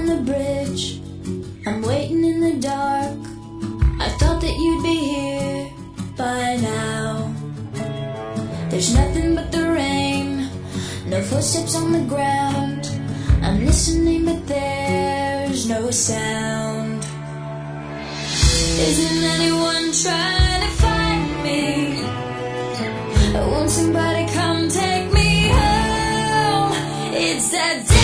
on the bridge, I'm waiting in the dark. I thought that you'd be here by now. There's nothing but the rain, no footsteps on the ground. I'm listening but there's no sound. Isn't anyone trying to find me? Won't somebody come take me home? It's that